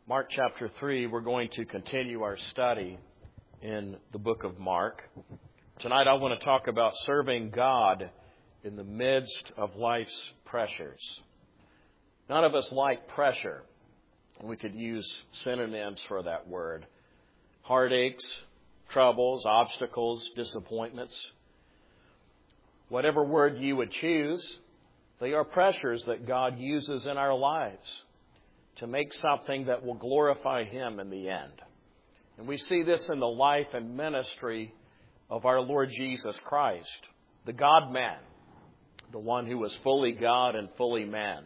Mark chapter 3, we're going to continue our study in the book of Mark. Tonight I want to talk about serving God in the midst of life's pressures. None of us like pressure. We could use synonyms for that word. Heartaches, troubles, obstacles, disappointments. Whatever word you would choose, they are pressures that God uses in our lives to make something that will glorify Him in the end. And we see this in the life and ministry of our Lord Jesus Christ, the God-man, the one who was fully God and fully man.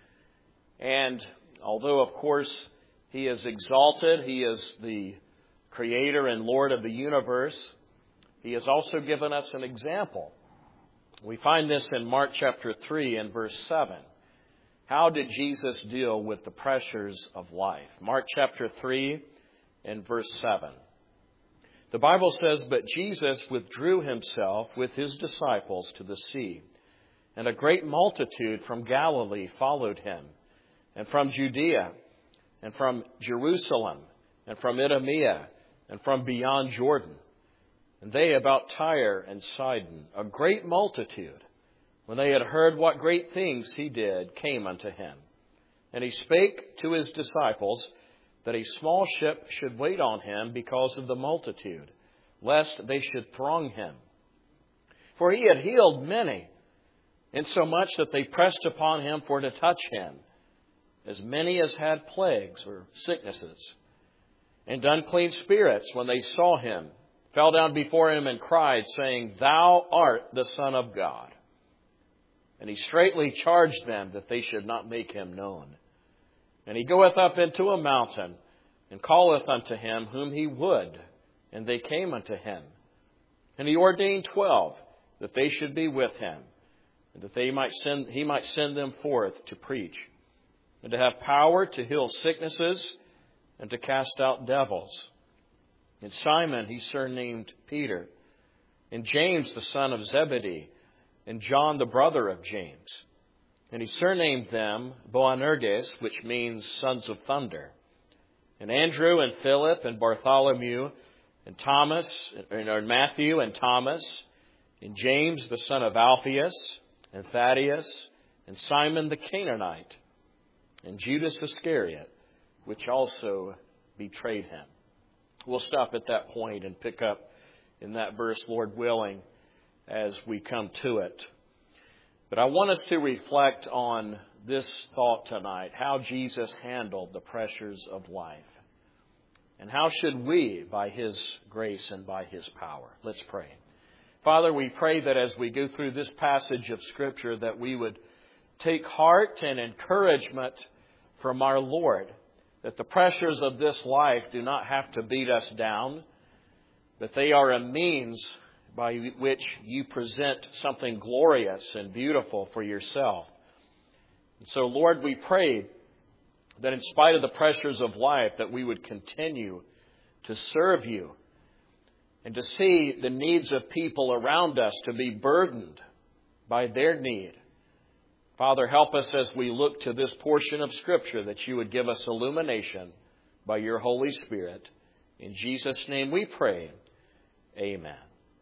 And although, of course, He is exalted, He is the Creator and Lord of the universe, He has also given us an example. We find this in Mark chapter 3 and verse 7. How did Jesus deal with the pressures of life? Mark chapter 3 and verse 7. The Bible says, "But Jesus withdrew Himself with His disciples to the sea, and a great multitude from Galilee followed Him, and from Judea, and from Jerusalem, and from Idumea, and from beyond Jordan. And they about Tyre and Sidon, a great multitude, when they had heard what great things He did, came unto Him. And He spake to His disciples that a small ship should wait on Him because of the multitude, lest they should throng Him. For He had healed many, insomuch that they pressed upon Him for to touch Him, as many as had plagues or sicknesses. And unclean spirits, when they saw Him, fell down before Him and cried, saying, Thou art the Son of God. And He straitly charged them that they should not make Him known. And He goeth up into a mountain, and calleth unto Him whom He would. And they came unto Him. And He ordained 12, that they should be with Him, and that He might send them forth to preach, and to have power to heal sicknesses, and to cast out devils. And Simon He surnamed Peter, and James the son of Zebedee, and John the brother of James. And He surnamed them Boanerges, which means sons of thunder. And Andrew and Philip and Bartholomew and Thomas, and Matthew and Thomas, and James the son of Alphaeus, and Thaddeus, and Simon the Canaanite, and Judas Iscariot, which also betrayed Him. We'll stop at that point and pick up in that verse, Lord willing, as we come to it. But I want us to reflect on this thought tonight, how Jesus handled the pressures of life. And how should we, by His grace and by His power? Let's pray. Father, we pray that as we go through this passage of Scripture, that we would take heart and encouragement from our Lord, that the pressures of this life do not have to beat us down, but they are a means by which you present something glorious and beautiful for yourself. And so, Lord, we pray that in spite of the pressures of life, that we would continue to serve you and to see the needs of people around us to be burdened by their need. Father, help us as we look to this portion of Scripture, that you would give us illumination by your Holy Spirit. In Jesus' name we pray. Amen.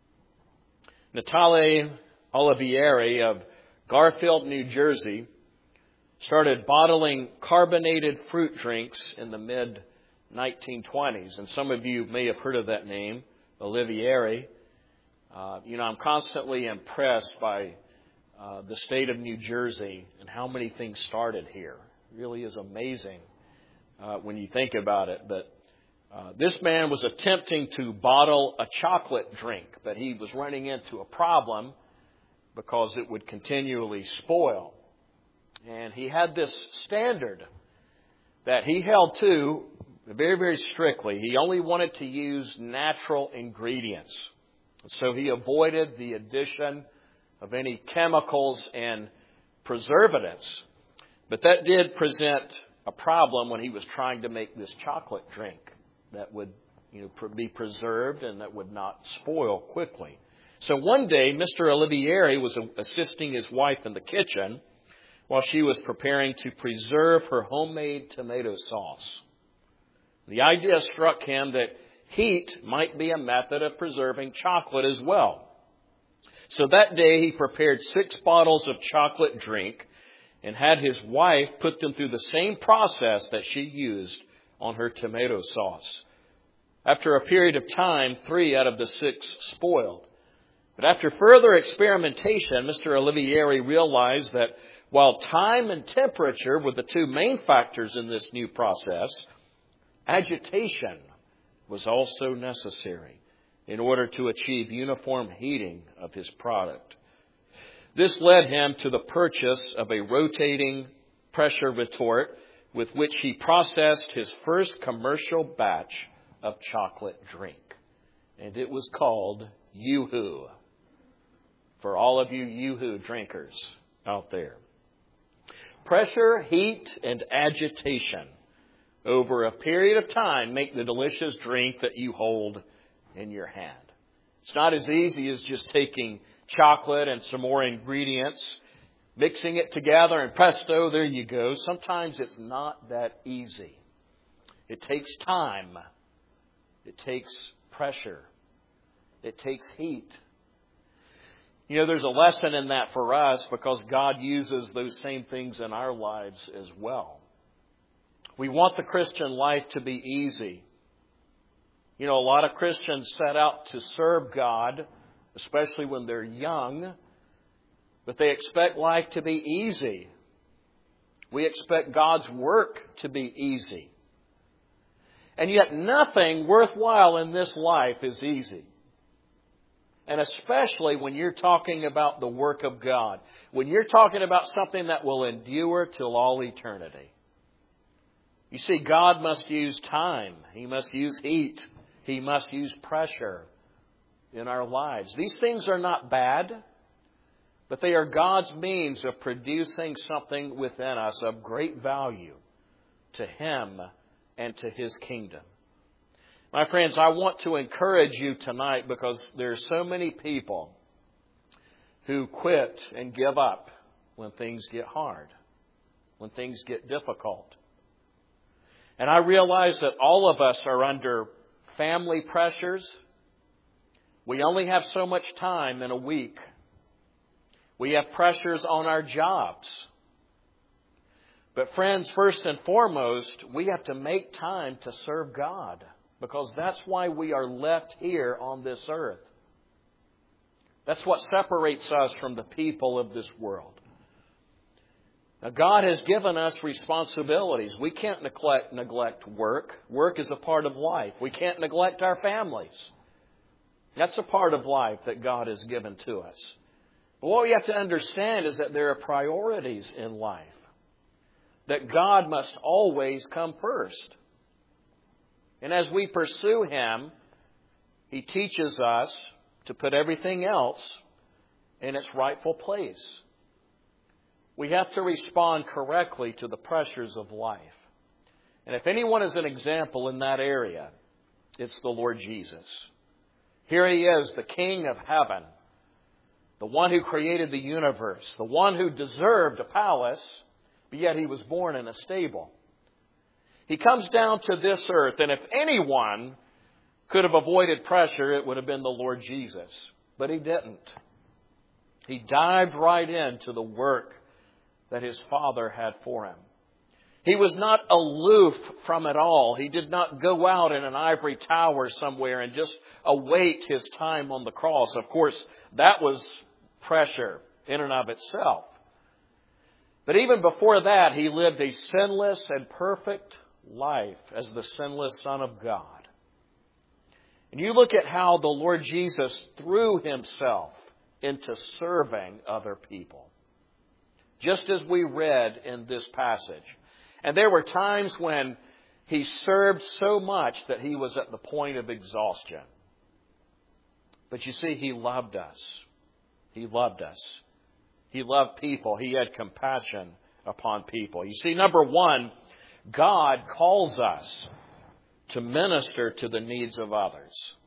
Natale Olivieri of Garfield, New Jersey, started bottling carbonated fruit drinks in the mid-1920s. And some of you may have heard of that name, Olivieri. I'm constantly impressed by the state of New Jersey and how many things started here. It really is amazing when you think about it. But this man was attempting to bottle a chocolate drink, but he was running into a problem because it would continually spoil. And he had this standard that he held to very, very strictly. He only wanted to use natural ingredients. So he avoided the addition of any chemicals and preservatives. But that did present a problem when he was trying to make this chocolate drink that would be preserved and that would not spoil quickly. So one day, Mr. Olivieri was assisting his wife in the kitchen while she was preparing to preserve her homemade tomato sauce. The idea struck him that heat might be a method of preserving chocolate as well. So that day he prepared 6 bottles of chocolate drink and had his wife put them through the same process that she used on her tomato sauce. After a period of time, 3 out of the 6 spoiled. But after further experimentation, Mr. Olivieri realized that while time and temperature were the 2 main factors in this new process, agitation was also necessary in order to achieve uniform heating of his product. This led him to the purchase of a rotating pressure retort with which he processed his first commercial batch of chocolate drink. And it was called Yoo-Hoo. For all of you Yoo-Hoo drinkers out there. Pressure, heat, and agitation over a period of time make the delicious drink that you hold in your hand. It's not as easy as just taking chocolate and some more ingredients, mixing it together, and presto, there you go. Sometimes it's not that easy. It takes time. It takes pressure. It takes heat. You know, there's a lesson in that for us because God uses those same things in our lives as well. We want the Christian life to be easy. You know, a lot of Christians set out to serve God, especially when they're young, but they expect life to be easy. We expect God's work to be easy. And yet nothing worthwhile in this life is easy. And especially when you're talking about the work of God. When you're talking about something that will endure till all eternity. You see, God must use time. He must use heat. He must use pressure in our lives. These things are not bad, but they are God's means of producing something within us of great value to Him and to His kingdom. My friends, I want to encourage you tonight because there are so many people who quit and give up when things get hard, when things get difficult. And I realize that all of us are under family pressures. We only have so much time in a week. We have pressures on our jobs. But friends, first and foremost, we have to make time to serve God. Because that's why we are left here on this earth. That's what separates us from the people of this world. Now, God has given us responsibilities. We can't neglect work. Work is a part of life. We can't neglect our families. That's a part of life that God has given to us. But what we have to understand is that there are priorities in life. That God must always come first. And as we pursue Him, He teaches us to put everything else in its rightful place. We have to respond correctly to the pressures of life. And if anyone is an example in that area, it's the Lord Jesus. Here He is, the King of heaven, the one who created the universe, the one who deserved a palace, but yet He was born in a stable. He comes down to this earth, and if anyone could have avoided pressure, it would have been the Lord Jesus. But He didn't. He dived right into the work that His Father had for Him. He was not aloof from it all. He did not go out in an ivory tower somewhere and just await His time on the cross. Of course, that was pressure in and of itself. But even before that, He lived a sinless and perfect life as the sinless Son of God. And you look at how the Lord Jesus threw Himself into serving other people. Just as we read in this passage. And there were times when He served so much that He was at the point of exhaustion. But you see, He loved us. He loved us. He loved people. He had compassion upon people. You see, number one, God calls us to minister to the needs of others.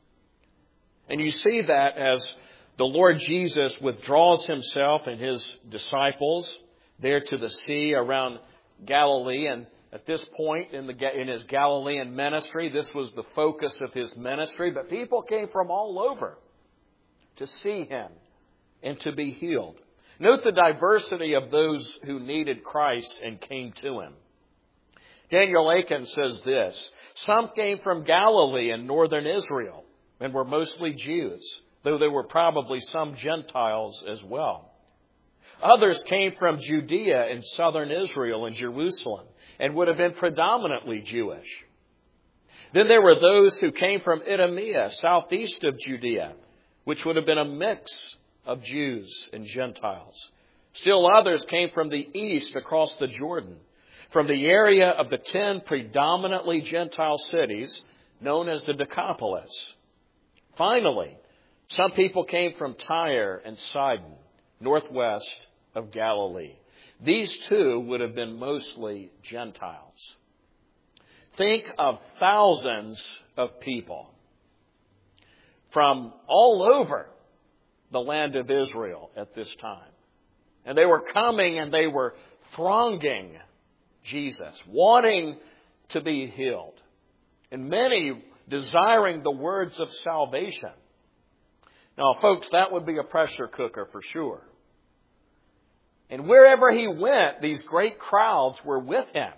And you see that as the Lord Jesus withdraws Himself and His disciples there to the sea around Galilee. And At this point in his Galilean ministry, this was the focus of his ministry, but people came from all over to see him and to be healed. Note the diversity of those who needed Christ and came to him. Daniel Akin says this: some came from Galilee and northern Israel and were mostly Jews, though there were probably some Gentiles as well. Others came from Judea and southern Israel and Jerusalem and would have been predominantly Jewish. Then there were those who came from Idumea, southeast of Judea, which would have been a mix of Jews and Gentiles. Still others came from the east across the Jordan, from the area of the 10 predominantly Gentile cities known as the Decapolis. Finally, some people came from Tyre and Sidon, northwest of Galilee. These too would have been mostly Gentiles. Think of thousands of people from all over the land of Israel at this time. And they were coming and they were thronging Jesus, wanting to be healed. And many desiring the words of salvation. Now, folks, that would be a pressure cooker for sure. And wherever he went, these great crowds were with him.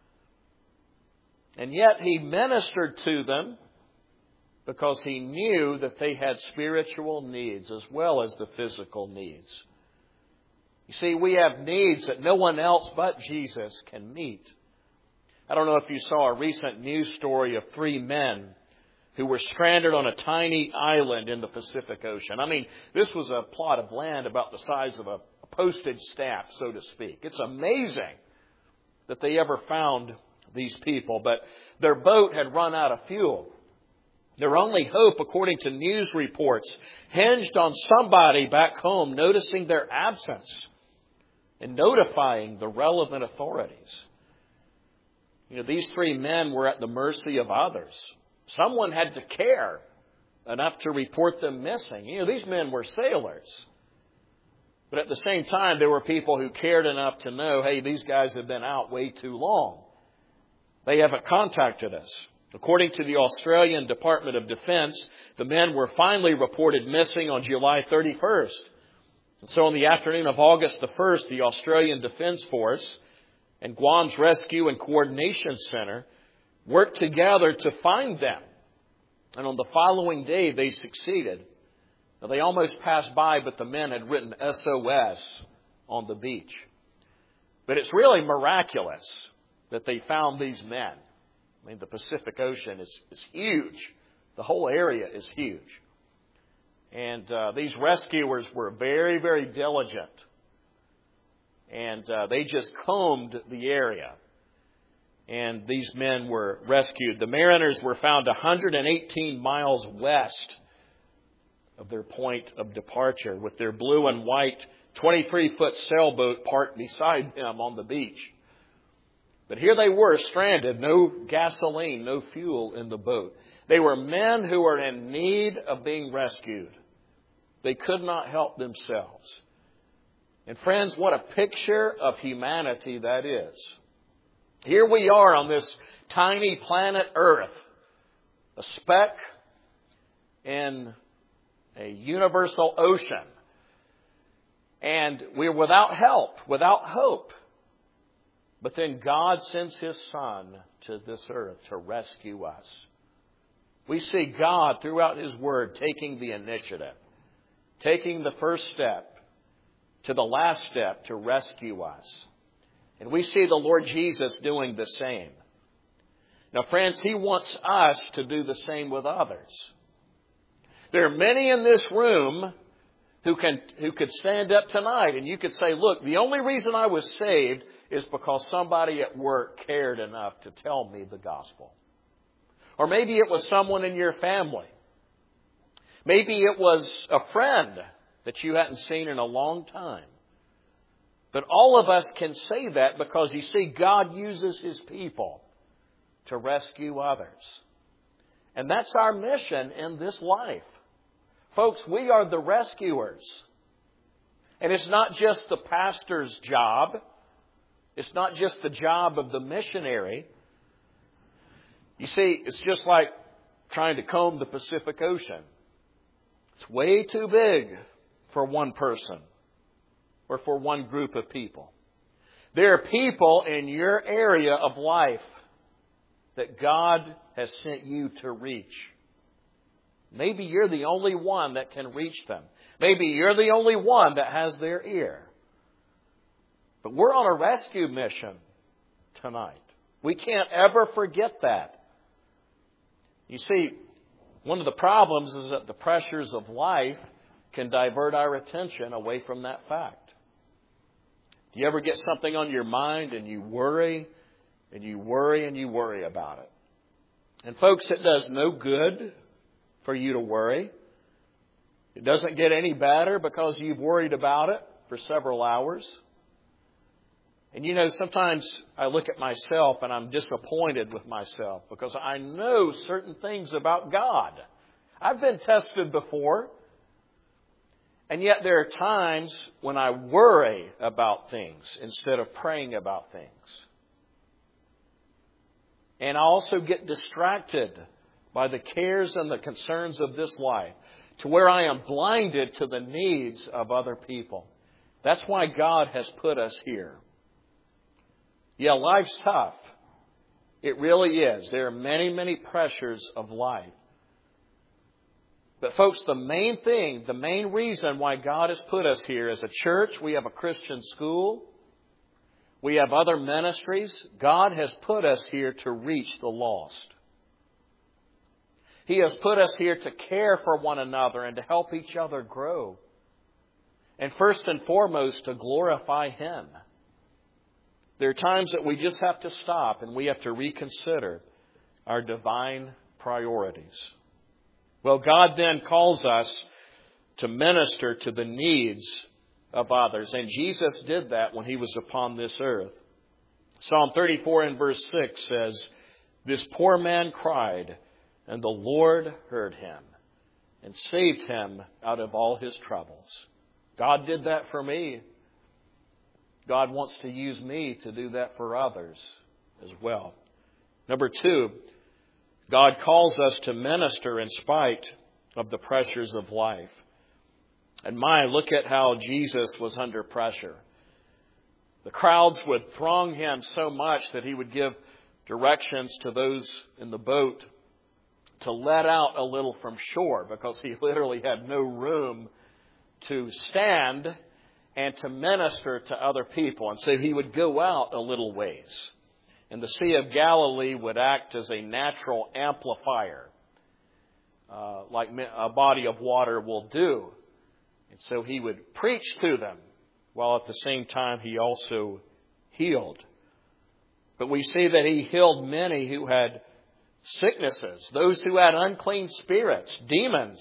And yet he ministered to them because he knew that they had spiritual needs as well as the physical needs. You see, we have needs that no one else but Jesus can meet. I don't know if you saw a recent news story of 3 men who were stranded on a tiny island in the Pacific Ocean. I mean, this was a plot of land about the size of a postage stamp, so to speak. It's amazing that they ever found these people, but their boat had run out of fuel. Their only hope, according to news reports, hinged on somebody back home noticing their absence and notifying the relevant authorities. You know, these 3 men were at the mercy of others. Someone had to care enough to report them missing. You know, these men were sailors. But at the same time, there were people who cared enough to know, hey, these guys have been out way too long. They haven't contacted us. According to the Australian Department of Defence, the men were finally reported missing on July 31st. And so on the afternoon of August the 1st, the Australian Defence Force and Guam's Rescue and Coordination Center worked together to find them. And on the following day, they succeeded. Now, they almost passed by, but the men had written SOS on the beach. But it's really miraculous that they found these men. I mean, the Pacific Ocean is huge. The whole area is huge. And these rescuers were very, very diligent. And they just combed the area. And these men were rescued. The mariners were found 118 miles west of their point of departure with their blue and white 23-foot sailboat parked beside them on the beach. But here they were stranded, no gasoline, no fuel in the boat. They were men who were in need of being rescued. They could not help themselves. And friends, what a picture of humanity that is. Here we are on this tiny planet Earth, a speck in a universal ocean. And we're without help, without hope. But then God sends His Son to this earth to rescue us. We see God throughout His Word taking the initiative, taking the first step to the last step to rescue us. And we see the Lord Jesus doing the same. Now, friends, He wants us to do the same with others. There are many in this room who could stand up tonight and you could say, look, the only reason I was saved is because somebody at work cared enough to tell me the gospel. Or maybe it was someone in your family. Maybe it was a friend that you hadn't seen in a long time. But all of us can say that because, you see, God uses His people to rescue others. And that's our mission in this life. Folks, we are the rescuers. And it's not just the pastor's job. It's not just the job of the missionary. You see, it's just like trying to comb the Pacific Ocean. It's way too big for one person or for one group of people. There are people in your area of life that God has sent you to reach. Maybe you're the only one that can reach them. Maybe you're the only one that has their ear. But we're on a rescue mission tonight. We can't ever forget that. You see, one of the problems is that the pressures of life can divert our attention away from that fact. Do you ever get something on your mind and you worry and you worry and you worry about it? And folks, it does no good for you to worry. It doesn't get any better because you've worried about it for several hours. And you know, sometimes I look at myself and I'm disappointed with myself because I know certain things about God. I've been tested before. And yet there are times when I worry about things instead of praying about things. And I also get distracted by the cares and the concerns of this life to where I am blinded to the needs of other people. That's why God has put us here. Yeah, life's tough. It really is. There are many, many pressures of life. But folks, the main thing, the main reason why God has put us here as a church, we have a Christian school, we have other ministries. God has put us here to reach the lost. He has put us here to care for one another and to help each other grow. And first and foremost, to glorify Him. There are times that we just have to stop and we have to reconsider our divine priorities. Well, God then calls us to minister to the needs of others. And Jesus did that when He was upon this earth. Psalm 34 and verse 6 says, "This poor man cried, and the Lord heard him and saved him out of all his troubles." God did that for me. God wants to use me to do that for others as well. Number 2, God calls us to minister in spite of the pressures of life. And look at how Jesus was under pressure. The crowds would throng Him so much that He would give directions to those in the boat to let out a little from shore because He literally had no room to stand and to minister to other people. And so He would go out a little ways. And the Sea of Galilee would act as a natural amplifier, like a body of water will do. And so He would preach to them, while at the same time He also healed. But we see that He healed many who had sicknesses, those who had unclean spirits, demons.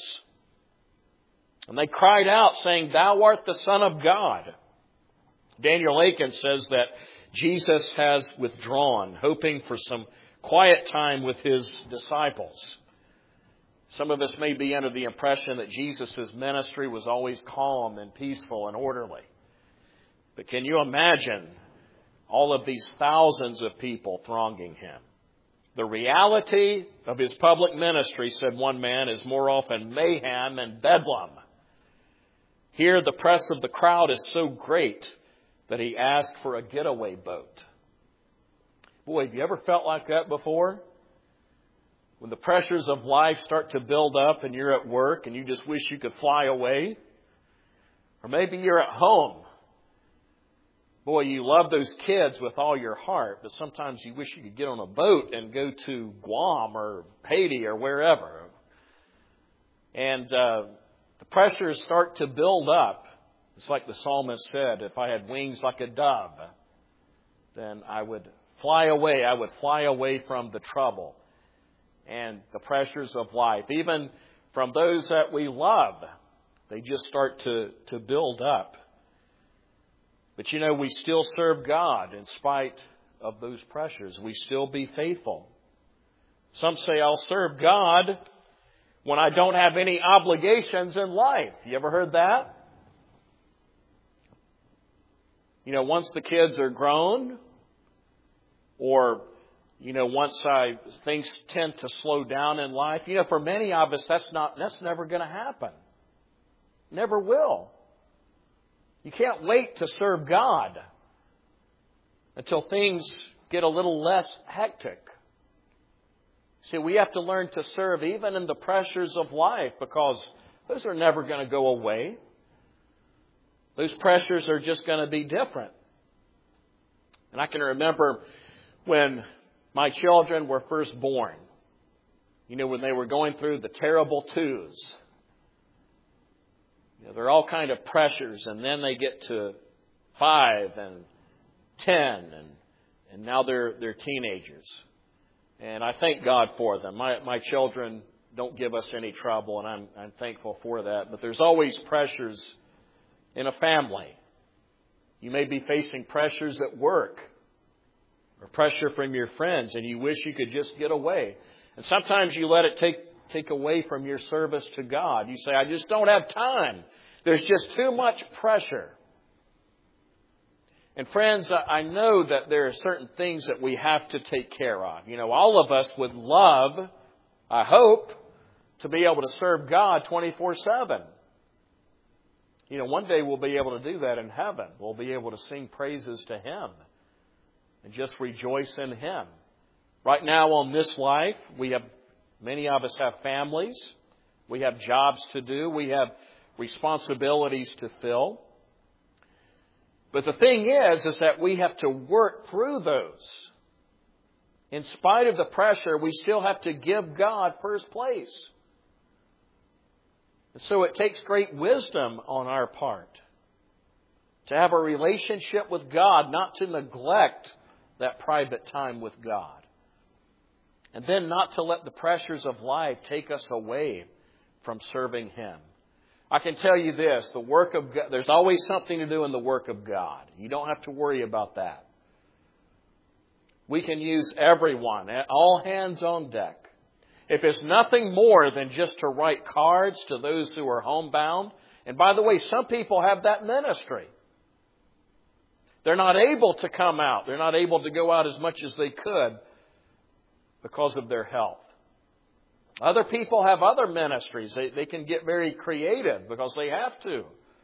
And they cried out, saying, "Thou art the Son of God." Daniel Aiken says that Jesus has withdrawn, hoping for some quiet time with His disciples. Some of us may be under the impression that Jesus' ministry was always calm and peaceful and orderly. But can you imagine all of these thousands of people thronging Him? The reality of His public ministry, said one man, is more often mayhem and bedlam. Here, the press of the crowd is so great that He asked for a getaway boat. Boy, have you ever felt like that before? When the pressures of life start to build up and you're at work and you just wish you could fly away. Or maybe you're at home. Boy, you love those kids with all your heart, but sometimes you wish you could get on a boat and go to Guam or Haiti or wherever. And the pressures start to build up. It's like the psalmist said, if I had wings like a dove, then I would fly away. I would fly away from the trouble and the pressures of life. Even from those that we love, they just start to build up. But you know, we still serve God in spite of those pressures. We still be faithful. Some say, I'll serve God when I don't have any obligations in life. You ever heard that? You know, once the kids are grown, Or, things tend to slow down in life. For many of us, that's never going to happen. Never will. You can't wait to serve God until things get a little less hectic. See, we have to learn to serve even in the pressures of life, because those are never going to go away. Those pressures are just going to be different. And I can remember when my children were first born, when they were going through the terrible twos. There are all kind of pressures, and then they get to 5 and 10, and now they're teenagers. And I thank God for them. My children don't give us any trouble, and I'm thankful for that. But there's always pressures in a family. You may be facing pressures at work, or pressure from your friends, and you wish you could just get away. And sometimes you let it take away from your service to God. You say, I just don't have time. There's just too much pressure. And friends, I know that there are certain things that we have to take care of. All of us would love, I hope, to be able to serve God 24/7. One day we'll be able to do that in heaven. We'll be able to sing praises to Him and just rejoice in Him. Right now on this life, many of us have families. We have jobs to do. We have responsibilities to fill. But the thing is that we have to work through those. In spite of the pressure, we still have to give God first place. And so it takes great wisdom on our part to have a relationship with God, not to neglect that private time with God. And then not to let the pressures of life take us away from serving Him. I can tell you this, the work of God, there's always something to do in the work of God. You don't have to worry about that. We can use everyone, all hands on deck. If it's nothing more than just to write cards to those who are homebound, and by the way, some people have that ministry. They're not able to come out. They're not able to go out as much as they could because of their health. Other people have other ministries. They can get very creative because they have to.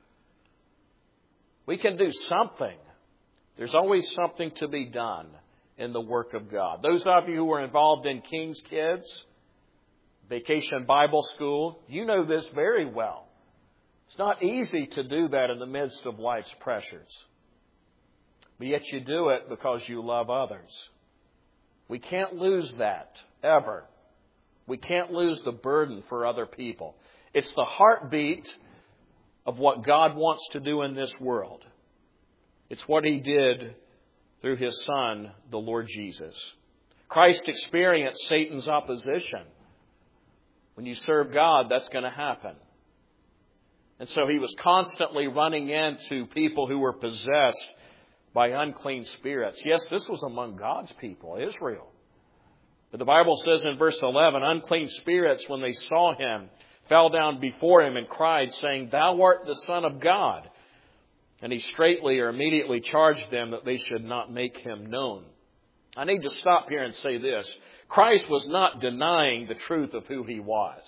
We can do something. There's always something to be done in the work of God. Those of you who are involved in King's Kids, Vacation Bible School, you know this very well. It's not easy to do that in the midst of life's pressures. But yet you do it because you love others. We can't lose that, ever. We can't lose the burden for other people. It's the heartbeat of what God wants to do in this world. It's what He did through His Son, the Lord Jesus. Christ experienced Satan's opposition. When you serve God, that's going to happen. And so He was constantly running into people who were possessed by unclean spirits. Yes, this was among God's people, Israel. But the Bible says in verse 11, unclean spirits, when they saw Him, fell down before Him and cried, saying, Thou art the Son of God. And He straightly or immediately charged them that they should not make Him known. I need to stop here and say this. Christ was not denying the truth of who He was.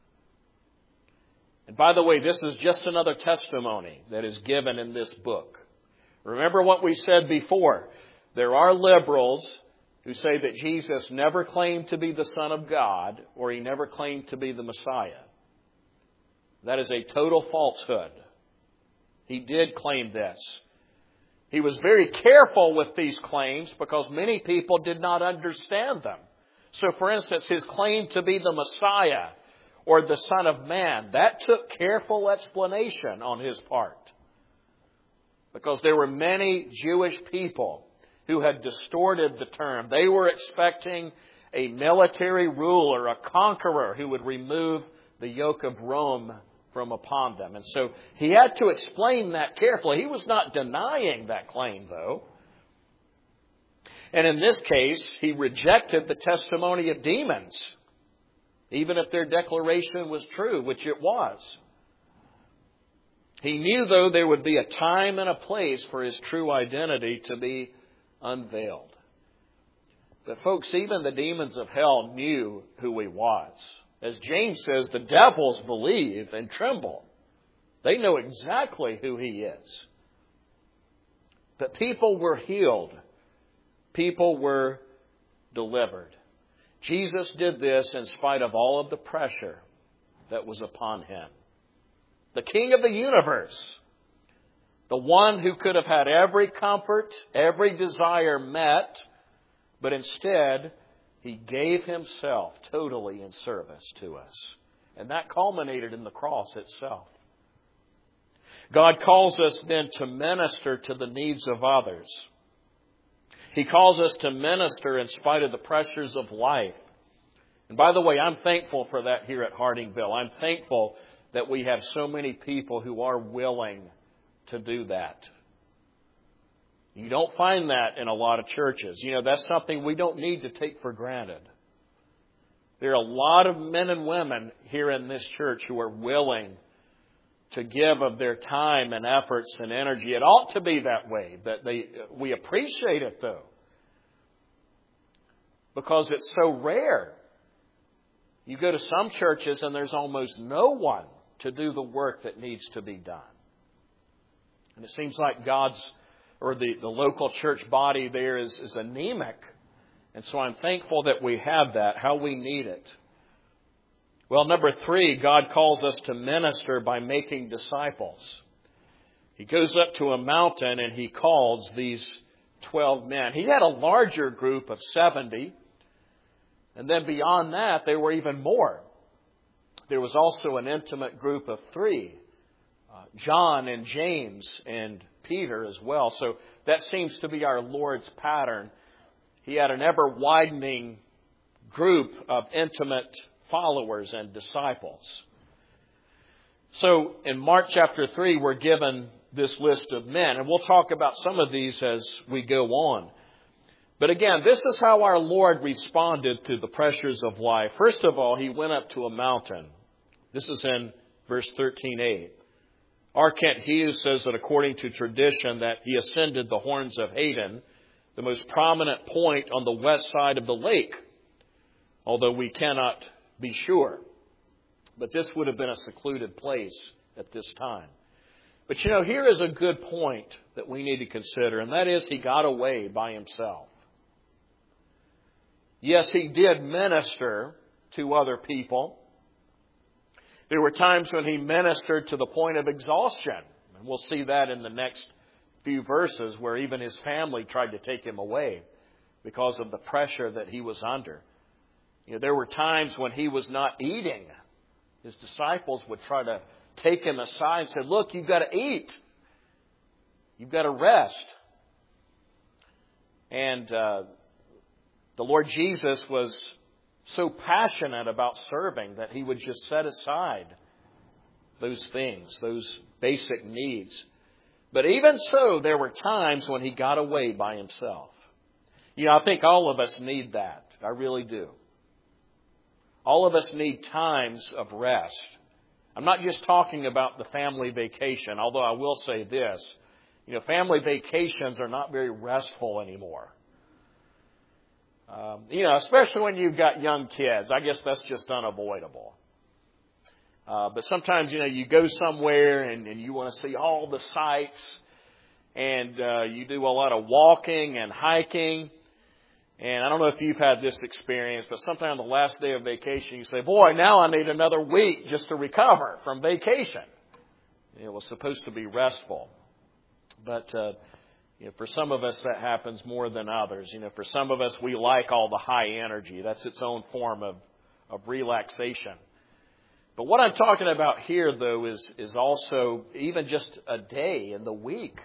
And by the way, this is just another testimony that is given in this book. Remember what we said before. There are liberals who say that Jesus never claimed to be the Son of God, or He never claimed to be the Messiah. That is a total falsehood. He did claim this. He was very careful with these claims because many people did not understand them. So for instance, His claim to be the Messiah or the Son of Man, that took careful explanation on His part. Because there were many Jewish people who had distorted the term. They were expecting a military ruler, a conqueror who would remove the yoke of Rome from upon them. And so He had to explain that carefully. He was not denying that claim, though. And in this case, He rejected the testimony of demons, even if their declaration was true, which it was. He knew, though, there would be a time and a place for His true identity to be unveiled. But folks, even the demons of hell knew who he was. As James says, the devils believe and tremble. They know exactly who he is. But people were healed. People were delivered. Jesus did this in spite of all of the pressure that was upon him. The King of the universe, the one who could have had every comfort, every desire met, but instead he gave himself totally in service to us. And that culminated in the cross itself. God calls us then to minister to the needs of others. He calls us to minister in spite of the pressures of life. And by the way, I'm thankful for that here at Hardingville. I'm thankful that we have so many people who are willing to do that. You don't find that in a lot of churches. You know, that's something we don't need to take for granted. There are a lot of men and women here in this church who are willing to give of their time and efforts and energy. It ought to be that way, but we appreciate it though, because it's so rare. You go to some churches and there's almost no one to do the work that needs to be done. And it seems like the local church body there is anemic. And so I'm thankful that we have that, how we need it. Well, number 3, God calls us to minister by making disciples. He goes up to a mountain and he calls these 12 men. He had a larger group of 70. And then beyond that, there were even more. There was also an intimate group of 3. John and James and Peter as well. So that seems to be our Lord's pattern. He had an ever-widening group of intimate followers and disciples. So in Mark chapter 3, we're given this list of men. And we'll talk about some of these as we go on. But again, this is how our Lord responded to the pressures of life. First of all, he went up to a mountain. This is in verse 13a. R. Kent Hughes says that according to tradition that he ascended the Horns of Haden, the most prominent point on the west side of the lake, although we cannot be sure. But this would have been a secluded place at this time. But you know, here is a good point that we need to consider, and that is he got away by himself. Yes, he did minister to other people. There were times when he ministered to the point of exhaustion. And we'll see that in the next few verses where even his family tried to take him away because of the pressure that he was under. You know, there were times when he was not eating. His disciples would try to take him aside and say, look, you've got to eat. You've got to rest. And the Lord Jesus was so passionate about serving that he would just set aside those things, those basic needs. But even so, there were times when he got away by himself. You know, I think all of us need that. I really do. All of us need times of rest. I'm not just talking about the family vacation, although I will say this. You know, family vacations are not very restful anymore. Especially when you've got young kids. I guess that's just unavoidable. But sometimes, you go somewhere and you want to see all the sights. And you do a lot of walking and hiking. And I don't know if you've had this experience, but sometime on the last day of vacation, you say, boy, now I need another week just to recover from vacation. It was supposed to be restful. But for some of us, that happens more than others. For some of us, we like all the high energy. That's its own form of relaxation. But what I'm talking about here, though, is also even just a day in the week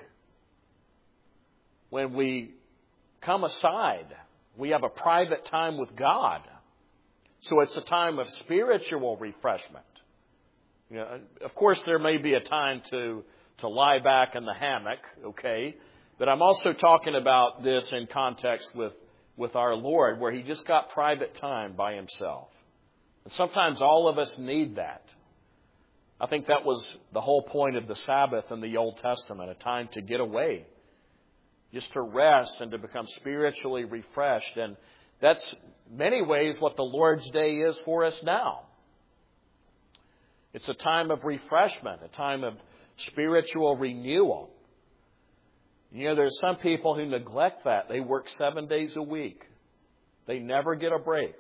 when we come aside. We have a private time with God. So it's a time of spiritual refreshment. Of course, there may be a time to lie back in the hammock, okay? But I'm also talking about this in context with our Lord, where he just got private time by himself. And sometimes all of us need that. I think that was the whole point of the Sabbath in the Old Testament, a time to get away, just to rest and to become spiritually refreshed. And That's many ways what the Lord's Day is for us now. It's a time of refreshment, a time of spiritual renewal. You know, there's some people who neglect that. They work 7 days a week. They never get a break.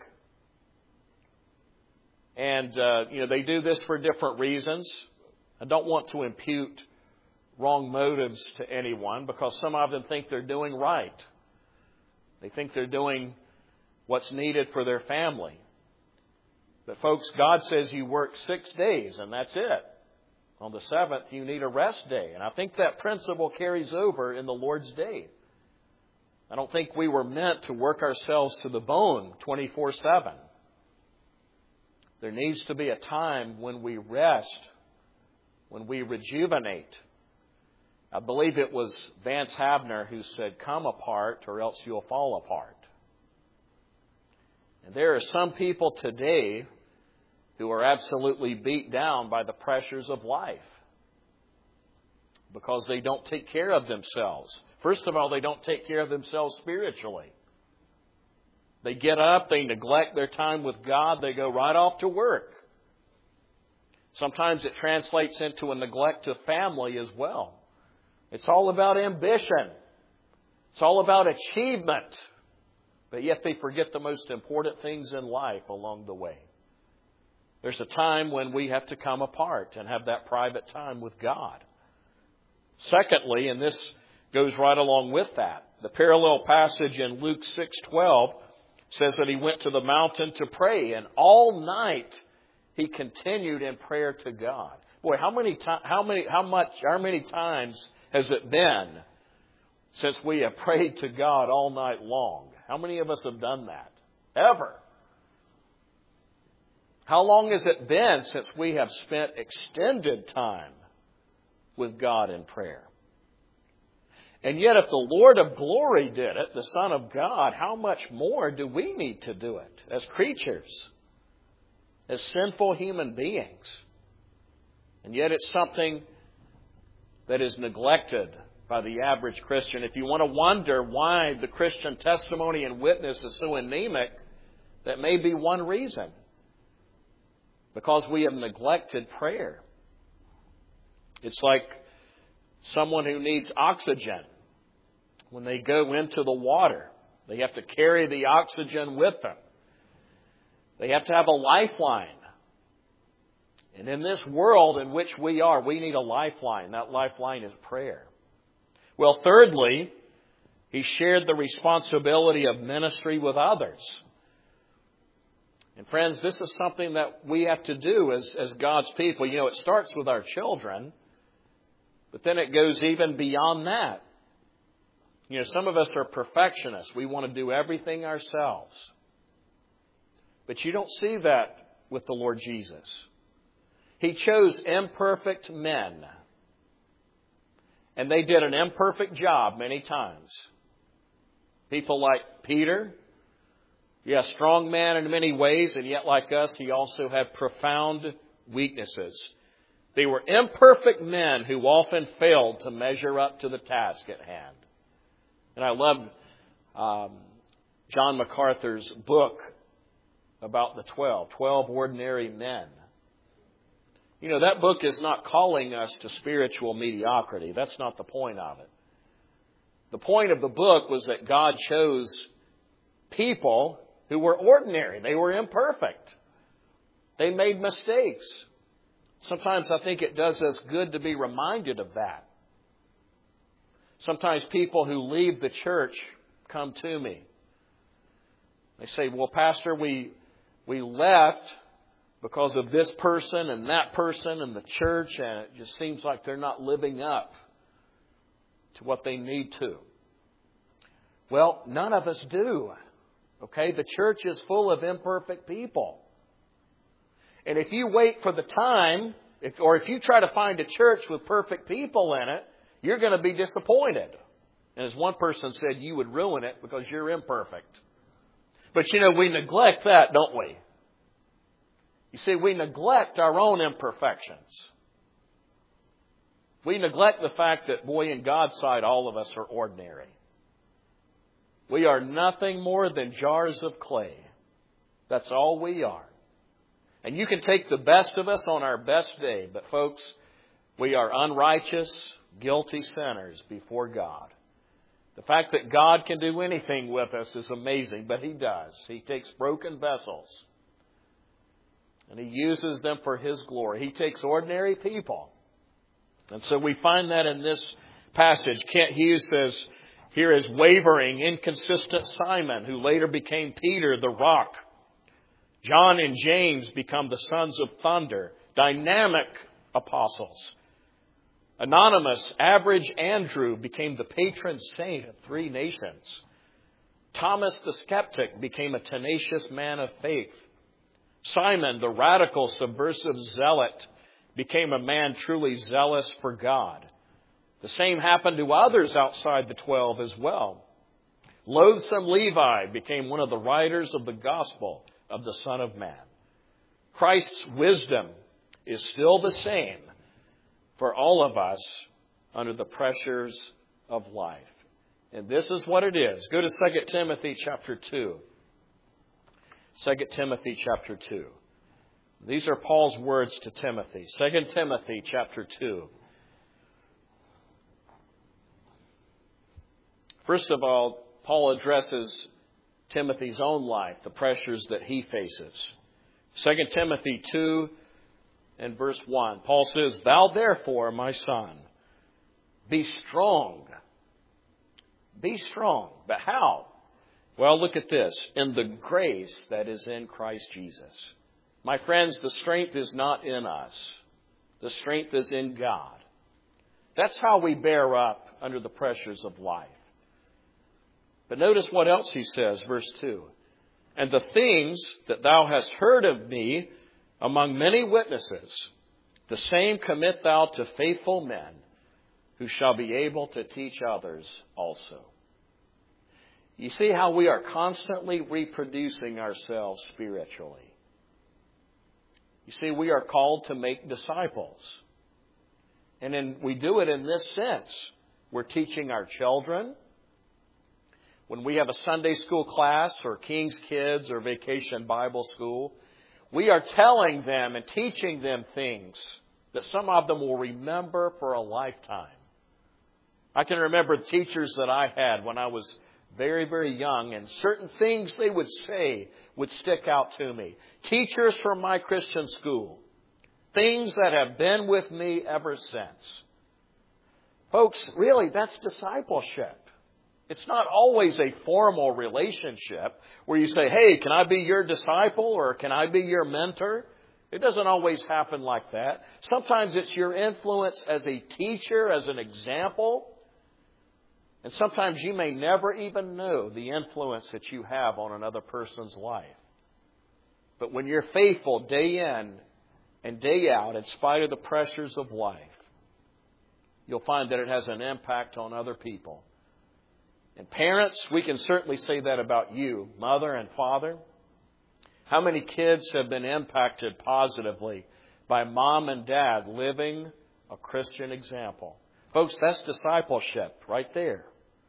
And, they do this for different reasons. I don't want to impute wrong motives to anyone because some of them think they're doing right. They think they're doing what's needed for their family. But folks, God says you work 6 days and that's it. On the 7th, you need a rest day. And I think that principle carries over in the Lord's Day. I don't think we were meant to work ourselves to the bone 24/7. There needs to be a time when we rest, when we rejuvenate. I believe it was Vance Havner who said, "Come apart or else you'll fall apart." And there are some people today who are absolutely beat down by the pressures of life because they don't take care of themselves. First of all, they don't take care of themselves spiritually. They get up, they neglect their time with God, they go right off to work. Sometimes it translates into a neglect of family as well. It's all about ambition. It's all about achievement. But yet they forget the most important things in life along the way. There's a time when we have to come apart and have that private time with God. Secondly, and this goes right along with that, the parallel passage in Luke 6:12 says that he went to the mountain to pray, and all night he continued in prayer to God. Boy, how many times has it been since we have prayed to God all night long? How many of us have done that? Ever? How long has it been since we have spent extended time with God in prayer? And yet if the Lord of glory did it, the Son of God, how much more do we need to do it as creatures, as sinful human beings? And yet it's something that is neglected by the average Christian. If you want to wonder why the Christian testimony and witness is so anemic, that may be one reason. Because we have neglected prayer. It's like someone who needs oxygen. When they go into the water, they have to carry the oxygen with them. They have to have a lifeline. And in this world in which we are, we need a lifeline. That lifeline is prayer. Well, thirdly, he shared the responsibility of ministry with others. And friends, this is something that we have to do as God's people. You know, it starts with our children, but then it goes even beyond that. You know, some of us are perfectionists. We want to do everything ourselves. But you don't see that with the Lord Jesus. He chose imperfect men. And they did an imperfect job many times. People like Peter. Yes, strong man in many ways, and yet like us, he also had profound weaknesses. They were imperfect men who often failed to measure up to the task at hand. And I love John MacArthur's book about the 12 ordinary men. You know, that book is not calling us to spiritual mediocrity. That's not the point of it. The point of the book was that God chose people who were ordinary. They were imperfect. They made mistakes. Sometimes I think it does us good to be reminded of that. Sometimes people who leave the church come to me. They say, well, Pastor, we left because of this person and that person and the church, and it just seems like they're not living up to what they need to. Well, none of us do. Okay? The church is full of imperfect people. And if you wait for the time, if you try to find a church with perfect people in it, you're going to be disappointed. And as one person said, you would ruin it because you're imperfect. But you know, we neglect that, don't we? You see, we neglect our own imperfections. We neglect the fact that, boy, in God's sight, all of us are ordinary. We are nothing more than jars of clay. That's all we are. And you can take the best of us on our best day, but folks, we are unrighteous, guilty sinners before God. The fact that God can do anything with us is amazing, but He does. He takes broken vessels and He uses them for His glory. He takes ordinary people. And so we find that in this passage. Kent Hughes says, here is wavering, inconsistent Simon, who later became Peter, the rock. John and James become the sons of thunder, dynamic apostles. Anonymous, average Andrew became the patron saint of 3 nations. Thomas the skeptic became a tenacious man of faith. Simon, the radical, subversive zealot, became a man truly zealous for God. The same happened to others outside the 12 as well. Loathsome Levi became one of the writers of the gospel of the Son of Man. Christ's wisdom is still the same for all of us under the pressures of life. And this is what it is. Go to 2 Timothy chapter 2. 2 Timothy chapter 2. These are Paul's words to Timothy. 2 Timothy chapter 2. First of all, Paul addresses Timothy's own life, the pressures that he faces. 2 Timothy 2 and verse 1. Paul says, "Thou therefore, my son, be strong." Be strong. But how? Well, look at this. In the grace that is in Christ Jesus. My friends, the strength is not in us. The strength is in God. That's how we bear up under the pressures of life. But notice what else he says, verse 2. "And the things that thou hast heard of me among many witnesses, the same commit thou to faithful men, who shall be able to teach others also." You see how we are constantly reproducing ourselves spiritually. You see, we are called to make disciples. And we do it in this sense. We're teaching our children. When we have a Sunday school class or King's Kids or Vacation Bible School, we are telling them and teaching them things that some of them will remember for a lifetime. I can remember the teachers that I had when I was very, very young, and certain things they would say would stick out to me. Teachers from my Christian school. Things that have been with me ever since. Folks, really, that's discipleship. It's not always a formal relationship where you say, "Hey, can I be your disciple?" or "Can I be your mentor?" It doesn't always happen like that. Sometimes it's your influence as a teacher, as an example. And sometimes you may never even know the influence that you have on another person's life. But when you're faithful day in and day out, in spite of the pressures of life, you'll find that it has an impact on other people. And parents, we can certainly say that about you, mother and father. How many kids have been impacted positively by mom and dad living a Christian example? Folks, that's discipleship right there.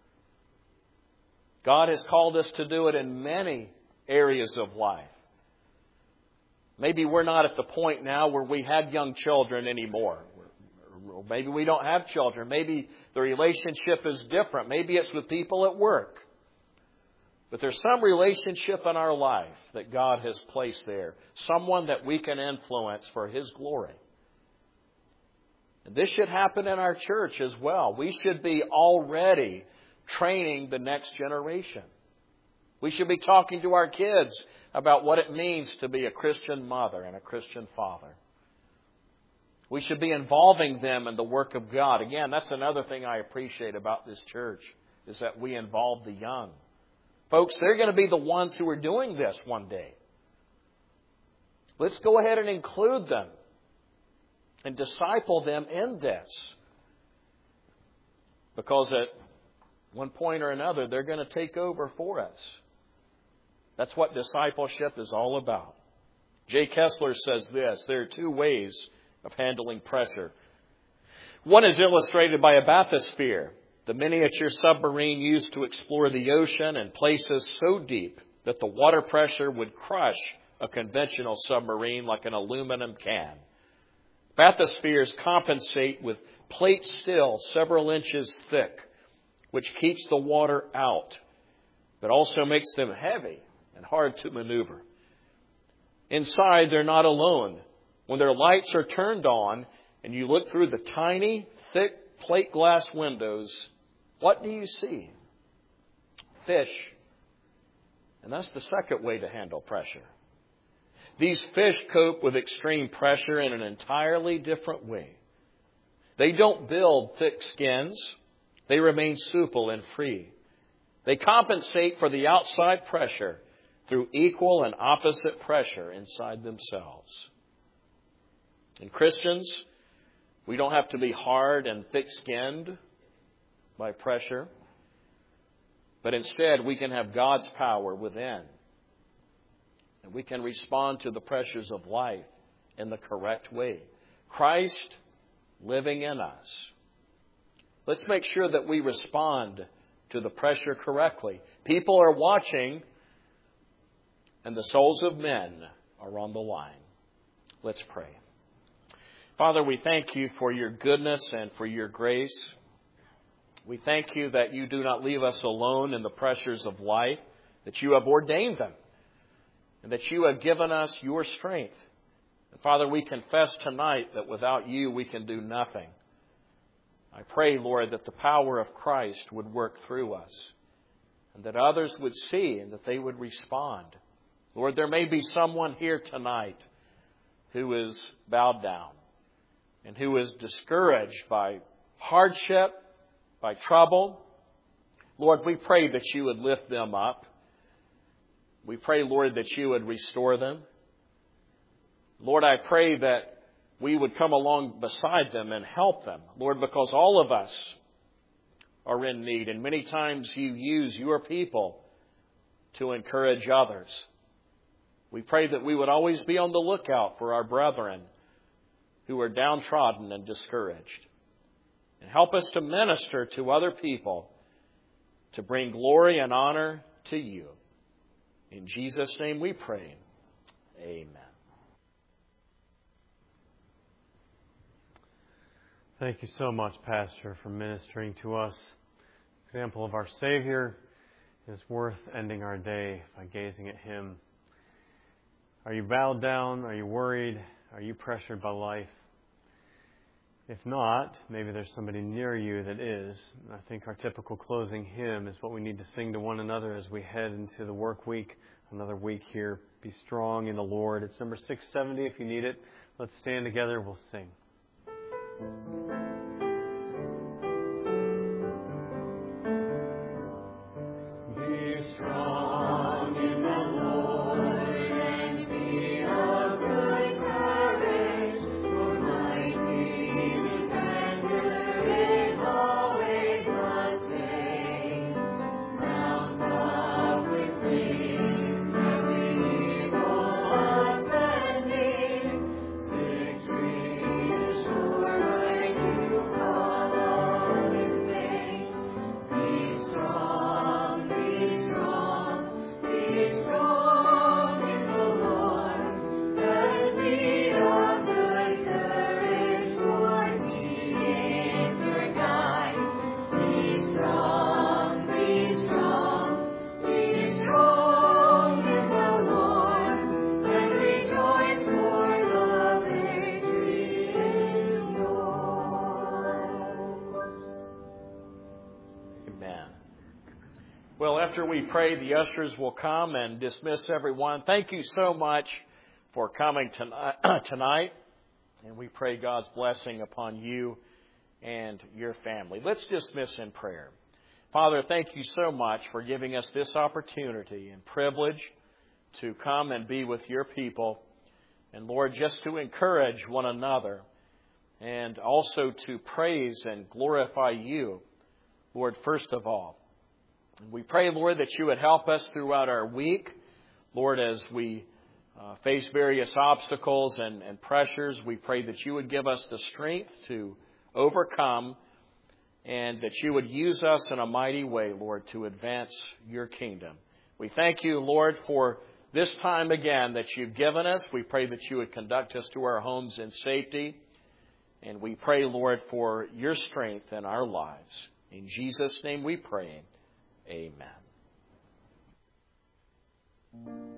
God has called us to do it in many areas of life. Maybe we're not at the point now where we have young children anymore. Maybe we don't have children. Maybe the relationship is different. Maybe it's with people at work. But there's some relationship in our life that God has placed there. Someone that we can influence for His glory. And this should happen in our church as well. We should be already training the next generation. We should be talking to our kids about what it means to be a Christian mother and a Christian father. We should be involving them in the work of God. Again, that's another thing I appreciate about this church, is that we involve the young. Folks, they're going to be the ones who are doing this one day. Let's go ahead and include them and disciple them in this. Because at one point or another, they're going to take over for us. That's what discipleship is all about. Jay Kessler says this: there are 2 ways of handling pressure. One is illustrated by a bathysphere. the miniature submarine used to explore the ocean in places so deep that the water pressure would crush a conventional submarine like an aluminum can. Bathyspheres compensate with plate steel several inches thick, which keeps the water out, but also makes them heavy and hard to maneuver. Inside, they're not alone. When their lights are turned on and you look through the tiny, thick plate glass windows, what do you see? Fish. And that's the second way to handle pressure. These fish cope with extreme pressure in an entirely different way. They don't build thick skins. They remain supple and free. They compensate for the outside pressure through equal and opposite pressure inside themselves. And Christians, we don't have to be hard and thick-skinned by pressure, but instead we can have God's power within. And we can respond to the pressures of life in the correct way. Christ living in us. Let's make sure that we respond to the pressure correctly. People are watching, and the souls of men are on the line. Let's pray. Father, we thank you for your goodness and for your grace. We thank you that you do not leave us alone in the pressures of life, that you have ordained them, and that you have given us your strength. And Father, we confess tonight that without you we can do nothing. I pray, Lord, that the power of Christ would work through us, and that others would see and that they would respond. Lord, there may be someone here tonight who is bowed down and who is discouraged by hardship, by trouble. Lord, we pray that you would lift them up. We pray, Lord, that you would restore them. Lord, I pray that we would come along beside them and help them. Lord, because all of us are in need, and many times you use your people to encourage others. We pray that we would always be on the lookout for our brethren who are downtrodden and discouraged. And help us to minister to other people to bring glory and honor to you. In Jesus' name we pray. Amen. Thank you so much, Pastor, for ministering to us. Example of our Savior is worth ending our day by gazing at Him. Are you bowed down? Are you worried? Are you pressured by life? If not, maybe there's somebody near you that is. I think our typical closing hymn is what we need to sing to one another as we head into the work week, another week here. Be strong in the Lord. It's number 670 if you need it. Let's stand together. We'll sing. Well, after we pray, the ushers will come and dismiss everyone. Thank you so much for coming tonight. And we pray God's blessing upon you and your family. Let's dismiss in prayer. Father, thank you so much for giving us this opportunity and privilege to come and be with your people. And Lord, just to encourage one another and also to praise and glorify you, Lord, first of all. We pray, Lord, that you would help us throughout our week. Lord, as we face various obstacles and pressures, we pray that you would give us the strength to overcome and that you would use us in a mighty way, Lord, to advance your kingdom. We thank you, Lord, for this time again that you've given us. We pray that you would conduct us to our homes in safety. And we pray, Lord, for your strength in our lives. In Jesus' name we pray. Amen.